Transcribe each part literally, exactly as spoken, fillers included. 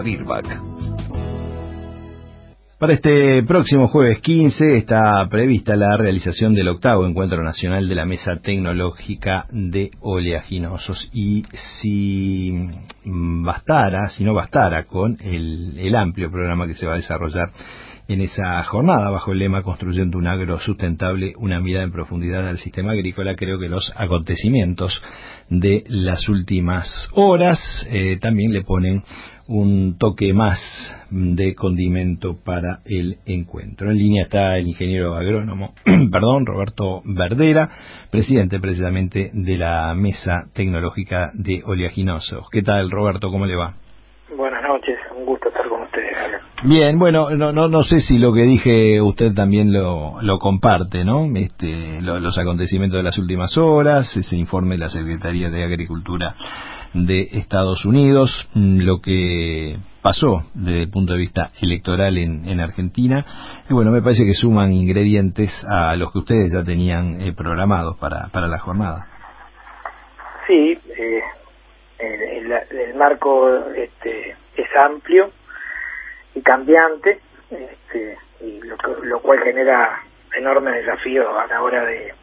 Rirbach. Para este próximo jueves quince está prevista la realización del octavo Encuentro Nacional de la Mesa Tecnológica de Oleaginosos. Y si bastara, si no bastara con el, el amplio programa que se va a desarrollar en esa jornada bajo el lema Construyendo un agro sustentable, una mirada en profundidad al sistema agrícola, creo que los acontecimientos de las últimas horas eh, también le ponen un toque más de condimento para el encuentro. En línea está el ingeniero agrónomo, perdón, Roberto Verdera, presidente precisamente de la Mesa Tecnológica de Oleaginosos. ¿Qué tal, Roberto? ¿Cómo le va? Buenas noches, un gusto estar con ustedes. Bien, bueno, no no no sé si lo que dije usted también lo lo comparte, ¿no? Este, lo, los acontecimientos de las últimas horas, ese informe de la Secretaría de Agricultura de Estados Unidos, lo que pasó desde el punto de vista electoral en, en Argentina, y bueno, me parece que suman ingredientes a los que ustedes ya tenían eh, programados para para la jornada. Sí, eh, el, el, el marco este, es amplio y cambiante, este, y lo, lo cual genera enormes desafíos a la hora de,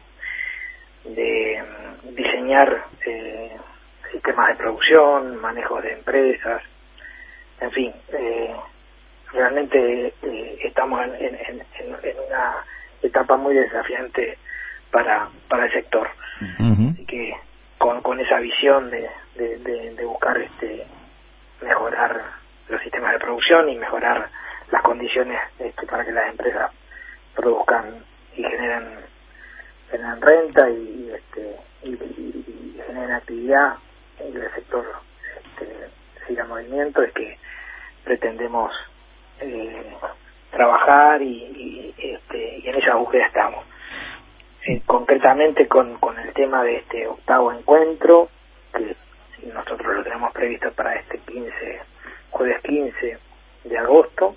de diseñar eh, sistemas de producción, manejo de empresas, en fin, eh, realmente eh, estamos en, en, en, en una etapa muy desafiante para para el sector. Uh-huh. Así que con, con esa visión de, de, de, de buscar este mejorar los sistemas de producción y mejorar las condiciones este, para que las empresas produzcan y generen, generen renta y, este, y, y, y generen actividad y el sector este, siga movimiento, es que pretendemos eh, trabajar y, y, este, y en esa búsqueda estamos. Eh, concretamente con, con el tema de este octavo encuentro, que nosotros lo tenemos previsto para este quince, jueves quince de agosto,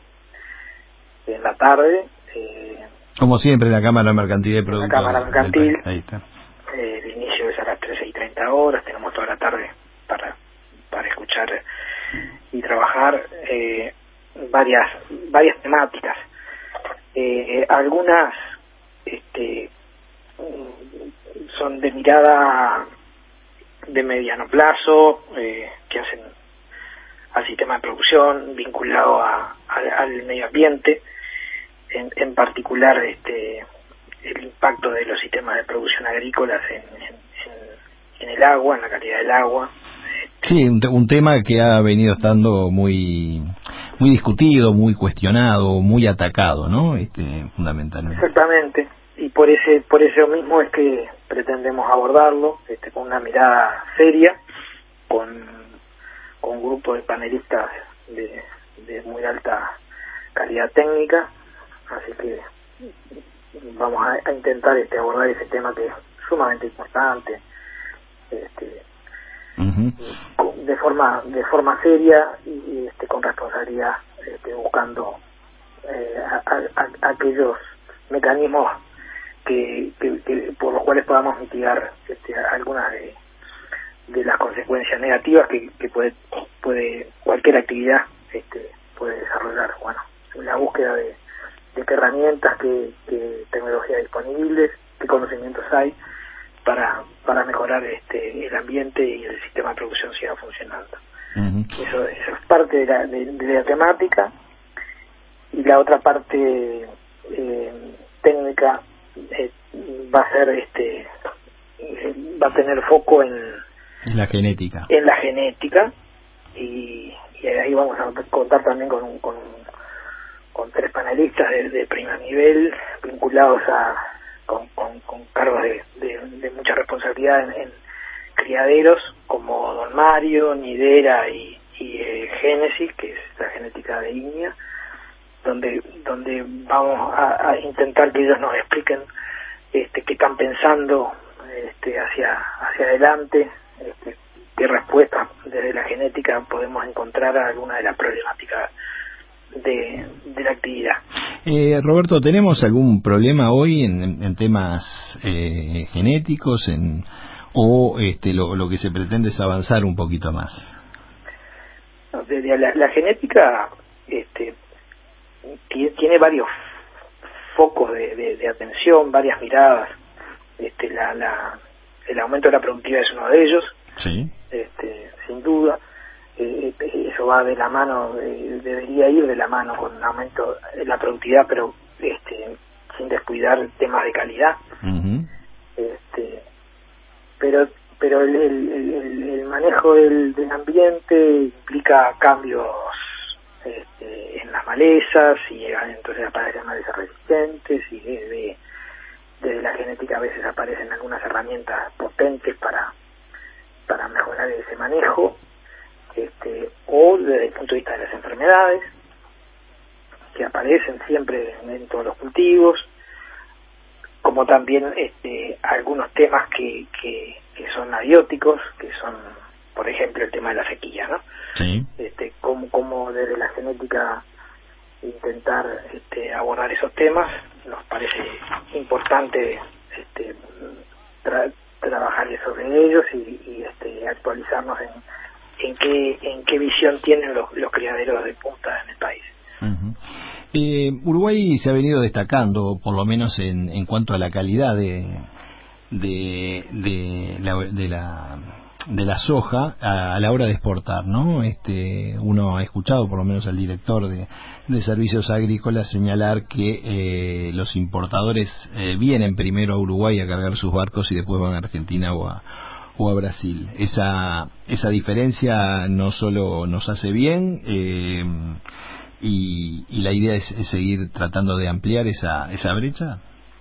en la tarde. Eh, Como siempre, en la Cámara Mercantil de Productos. La Cámara Mercantil. Ahí está. Eh, el inicio es a las trece y treinta horas, tenemos toda la tarde para para escuchar y trabajar eh, varias varias temáticas. Eh, algunas este, son de mirada de mediano plazo, eh, que hacen al sistema de producción vinculado a, a, al medio ambiente, en, en particular este el impacto de los sistemas de producción agrícolas en, en, en, en el agua, en la calidad del agua. Sí, un, un tema que ha venido estando muy muy discutido, muy cuestionado, muy atacado, ¿no? Este, fundamentalmente. Exactamente. Y por ese por eso mismo es que pretendemos abordarlo este, con una mirada seria, con, con un grupo de panelistas de, de muy alta calidad técnica, así que vamos a, a intentar este, abordar ese tema que es sumamente importante, este, uh-huh. de forma de forma seria y este, con responsabilidad, este, buscando eh, a, a, a aquellos mecanismos Que, que, que por los cuales podamos mitigar este, algunas de, de las consecuencias negativas que, que puede puede cualquier actividad este, puede desarrollar. Bueno, la búsqueda de, de qué herramientas, qué, qué tecnologías disponibles, qué conocimientos hay para para mejorar este el ambiente y el sistema de producción siga funcionando. Uh-huh. Eso, eso es parte de la, de, de la temática, y la otra parte eh, técnica Eh, va a ser este eh, va a tener foco en la genética en la genética y, y ahí vamos a contar también con con, con tres panelistas de, de primer nivel vinculados a con, con, con cargos de, de, de mucha responsabilidad en, en criaderos como Don Mario, Nidera y, y eh, Génesis, que es la genética de Iña, donde donde vamos a, a intentar que ellos nos expliquen este qué están pensando este hacia hacia adelante, este, qué respuestas desde la genética podemos encontrar a alguna de las problemáticas de, de la actividad. Eh, Roberto, ¿tenemos algún problema hoy en, en temas eh, genéticos en, o este lo, lo que se pretende es avanzar un poquito más? bueno, de, de la, la genética este, tiene, tiene varios focos de, de, de atención, varias miradas. Este, la, la, el aumento de la productividad es uno de ellos, sí. este, sin duda. Eh, eso va de la mano, eh, debería ir de la mano con un aumento de la productividad, pero este, sin descuidar temas de calidad. Uh-huh. Este, pero pero el, el, el, el manejo del, del ambiente implica cambios este, en las malezas, y entonces aparecen malezas resistentes, y desde, desde la genética a veces aparecen algunas herramientas potentes para, para mejorar ese manejo, este, o desde el punto de vista de las enfermedades, que aparecen siempre en, en todos los cultivos, como también este, algunos temas que, que, que son abióticos, que son, por ejemplo, el tema de la sequía, ¿no? Sí. Este, como, como desde la genética intentar este, abordar esos temas, nos parece importante este, tra- trabajar sobre ellos y, y este, actualizarnos en, en qué en qué visión tienen los, los criaderos de punta en el país. Uh-huh. Eh, Uruguay se ha venido destacando, por lo menos en, en cuanto a la calidad de de, de, la, de la de la soja a, a la hora de exportar, ¿no? Este, uno ha escuchado, por lo menos al director de, de Servicios Agrícolas, señalar que eh, los importadores eh, vienen primero a Uruguay a cargar sus barcos y después van a Argentina o a o a Brasil. Esa esa diferencia no solo nos hace bien, eh, y, y la idea es, es seguir tratando de ampliar esa esa brecha.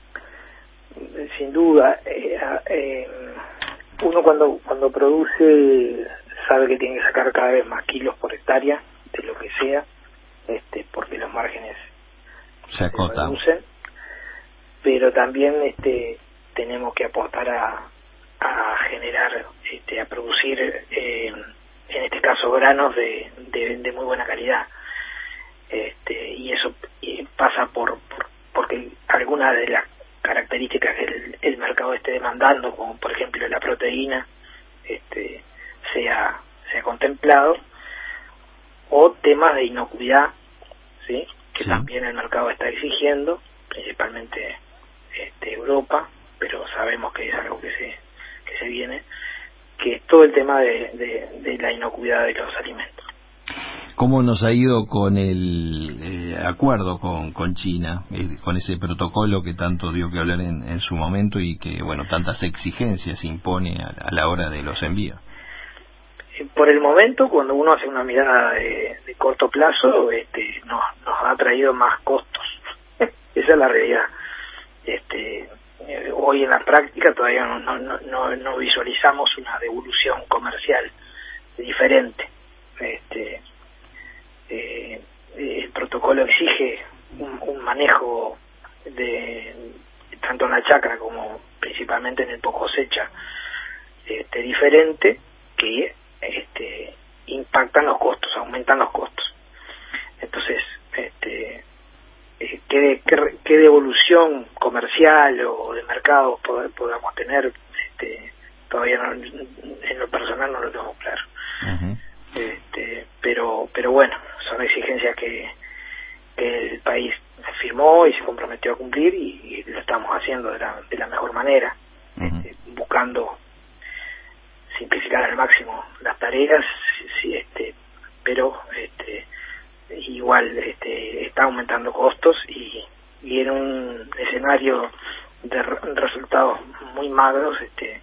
Sin duda, eh, eh, uno cuando cuando produce sabe que tiene que sacar cada vez más kilos por hectárea de lo que sea, este, porque los márgenes se acotan, se reducen, pero también este tenemos que apostar a a generar, este, a producir, eh, en este caso, granos de, de, de muy buena calidad. Este, y eso pasa por, por porque algunas de las características que el, el mercado esté demandando, como por ejemplo la proteína, este, sea, sea contemplado, o temas de inocuidad, ¿sí? Que sí. También el mercado está exigiendo, principalmente este, Europa, pero sabemos que es algo que se que se viene, que es todo el tema de, de, de la inocuidad de los alimentos. ¿Cómo nos ha ido con el eh, acuerdo con, con China, eh, con ese protocolo que tanto dio que hablar en, en su momento y que, bueno, tantas exigencias impone a, a la hora de los envíos? Por el momento, cuando uno hace una mirada de, de corto plazo, este, nos, nos ha traído más costos. Esa es la realidad. Este, eh, hoy en la práctica todavía no, no, no, no visualizamos una devolución comercial diferente. Este, eh, el protocolo exige un, un manejo de tanto en la chacra como principalmente en el post cosecha este, diferente, que este, impactan los costos, aumentan los costos. Entonces, este, ¿Qué, qué, qué devolución comercial o de mercado pod, podamos tener? Este, todavía no, en lo personal no lo tengo claro. Uh-huh. Este, pero pero bueno, son exigencias que, que el país firmó y se comprometió a cumplir, y, y lo estamos haciendo de la, de la mejor manera, uh-huh. este, buscando simplificar al máximo las tareas, sí, este, pero este igual este, está aumentando costos, y, y en un escenario de re- resultados muy magros, este,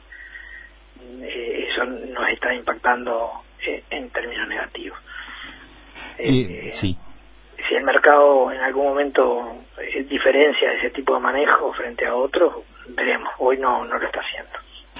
eh, eso nos está impactando eh, en términos negativos. Eh, eh, sí. Si el mercado en algún momento eh, diferencia ese tipo de manejo frente a otros, veremos. Hoy no, no lo está haciendo.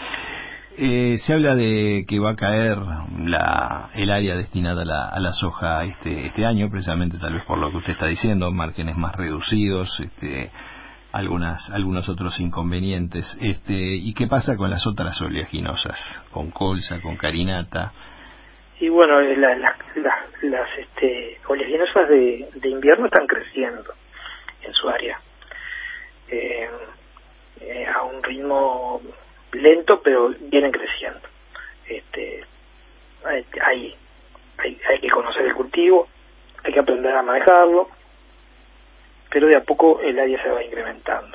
Eh, se habla de que va a caer la, el área destinada a la, a la soja este, este año, precisamente tal vez por lo que usted está diciendo, márgenes más reducidos, este, algunas, algunos otros inconvenientes. Este, ¿y qué pasa con las otras oleaginosas? Con colza, con carinata. Y bueno, la, la, la, las este, oleaginosas de, de invierno están creciendo en su área. Eh, eh, a un ritmo lento, pero vienen creciendo. Este, hay hay, hay que conocer el cultivo, hay que aprender a manejarlo, pero de a poco el área se va incrementando.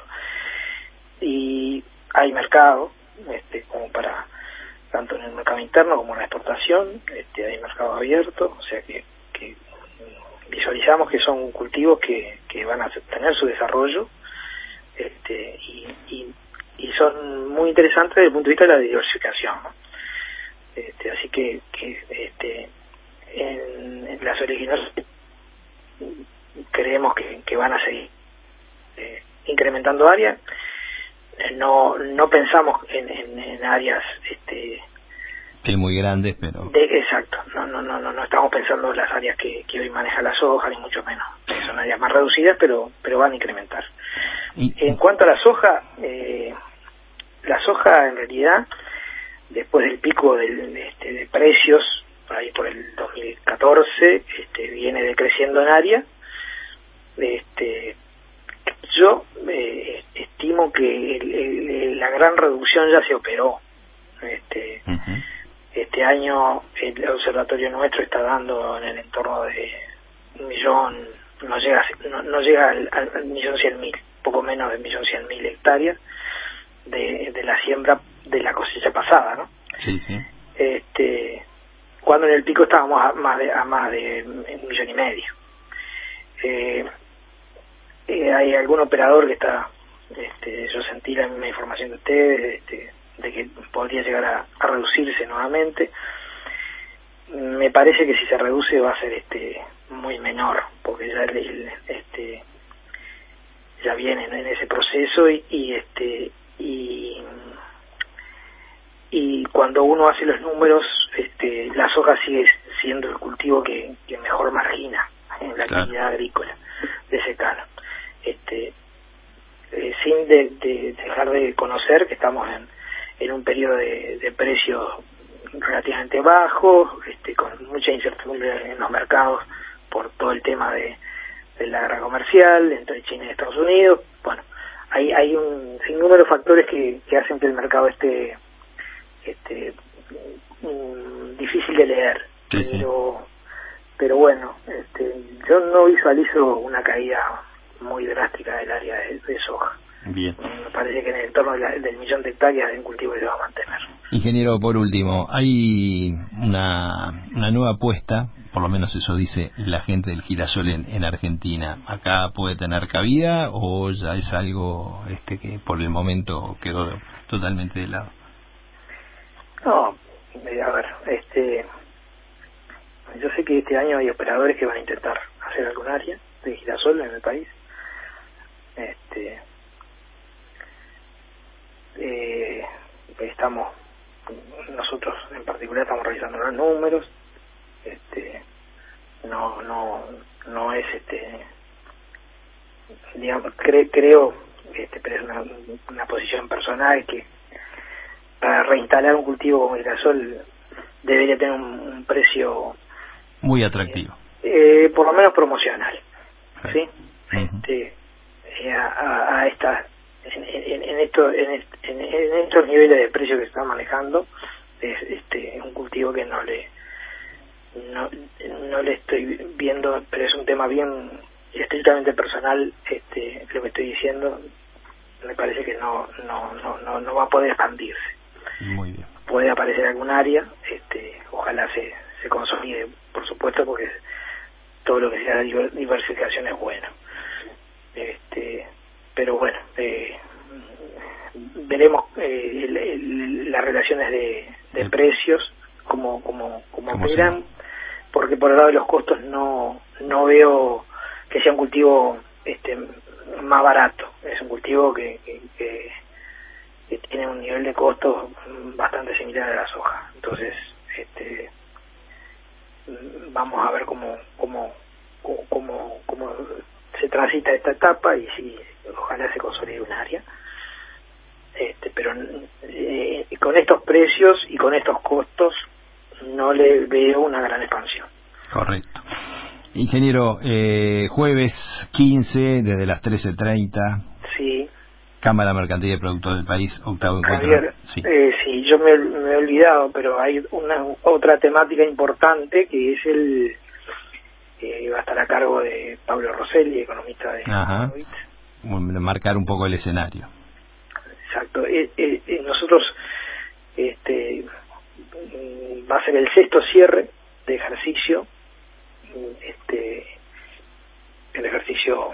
Y hay mercado, este, como para, tanto en el mercado interno como en la exportación, este, hay mercado abierto, o sea que, que visualizamos que son cultivos que, que van a tener su desarrollo, este, y, y, y son muy interesantes desde el punto de vista de la diversificación, ¿no? Este, así que, que este, en, en las oleaginosas creemos que, que van a seguir eh, incrementando áreas. No no pensamos en, en, en áreas este que muy grandes, pero de, exacto, no no no no no estamos pensando en las áreas que, que hoy maneja la soja, ni mucho menos. Son áreas más reducidas, pero pero van a incrementar. Y, en cuanto a la soja, eh, la soja en realidad, después del pico del, de, este, de precios, por ahí por el dos mil catorce, este, viene decreciendo en área. Este, yo eh, estimo que el, el, la gran reducción ya se operó. Este, uh-huh. Este año el observatorio nuestro está dando en el entorno de un millón, no llega no, no llega al, al millón cien mil, poco menos de un millón cien mil hectáreas de, de la siembra de la cosecha pasada, ¿no? Sí, sí. Este, cuando en el pico estábamos a más de, a más de un millón y medio. Eh, eh, hay algún operador que está, este, yo sentí la misma información de ustedes, este, de que podría llegar a, a reducirse nuevamente. Me parece que si se reduce va a ser este muy menor, porque ya el, el, este ya viene en ese proceso y, y este y y cuando uno hace los números, este la soja sigue siendo el cultivo que, que mejor margina en la actividad claro. agrícola de secano. Este eh, sin de, de dejar de conocer que estamos en en un periodo de, de precios relativamente bajos, este, con mucha incertidumbre en los mercados por todo el tema de, de la guerra comercial entre China y Estados Unidos. Bueno, hay hay un sinnúmero de factores que, que hacen que el mercado esté este um, difícil de leer, sí, pero sí. pero bueno, este, yo no visualizo una caída muy drástica del área de, de soja. Bien. Me parece que en el entorno de la, del millón de hectáreas en cultivo se va a mantener. Ingeniero, por último, hay una, una nueva apuesta, por lo menos eso dice la gente del girasol en, en Argentina. ¿Acá puede tener cabida o ya es algo este que por el momento quedó totalmente de lado? No, a ver, este, yo sé que este año hay operadores que van a intentar hacer algún área de girasol en el país. Este, eh, estamos, nosotros en particular estamos revisando los números. Este, no, no, no es este, digamos, cre, creo, este, pero es una, una posición personal que para reinstalar un cultivo como el girasol debería tener un, un precio muy atractivo, eh, eh, por lo menos promocional, ¿sí? Uh-huh. Este, eh, a, a estas en, en, en, esto, en, en, en estos niveles de precio que se están manejando es este un cultivo que no le no, no le estoy viendo, pero es un tema bien estrictamente personal, este lo que estoy diciendo. Me parece que no no no no, no va a poder expandirse. Muy bien. Puede aparecer algún área, este ojalá se se consolide, por supuesto, porque todo lo que sea diversificación es bueno. Este pero bueno, eh, veremos eh, el, el, las relaciones de, de precios como como como operan, porque por el lado de los costos no no veo que sea un cultivo este más barato. Es un cultivo que, que, que, que tiene un nivel de costos bastante similar a la soja. Entonces, este vamos a ver cómo cómo cómo cómo se transita esta etapa y si ojalá se consolide un área. Este, pero eh, con estos precios y con estos costos no le veo una gran expansión. Correcto. Ingeniero, eh, jueves quince desde las trece treinta. Sí. Cámara Mercantil de Productos del País, octavo encuentro. Javier, sí, eh, sí yo me, me he olvidado, pero hay una otra temática importante que es el eh, va a estar a cargo de Pablo Rosselli, economista de Deloitte. Marcar un poco el escenario. Exacto. Eh, eh, eh, nosotros este va a ser el sexto cierre de ejercicio, este el ejercicio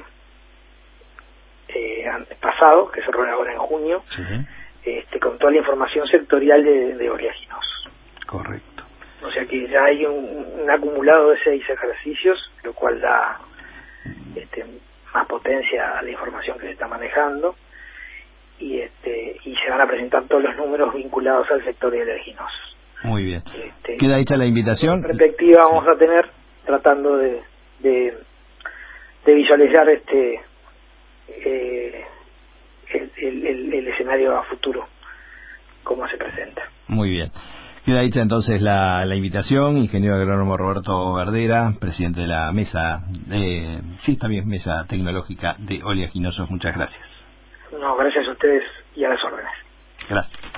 eh, pasado, que se cerró ahora en junio, sí. este con toda la información sectorial de, de oleaginosas. Correcto. O sea que ya hay un, un acumulado de seis ejercicios, lo cual da este, más potencia a la información que se está manejando, y este y se van a presentar todos los números vinculados al sector de oleaginosos. Muy bien. Este, ¿Queda hecha la invitación? ¿Qué perspectiva vamos a tener tratando de, de, de visualizar este eh, el, el, el, el escenario a futuro, cómo se presenta? Muy bien. Queda hecha entonces la, la invitación, ingeniero agrónomo Roberto Verdera, presidente de la mesa, de, sí está bien, mesa tecnológica de oleaginosos. Muchas gracias. No, gracias a ustedes y a las órdenes. Gracias.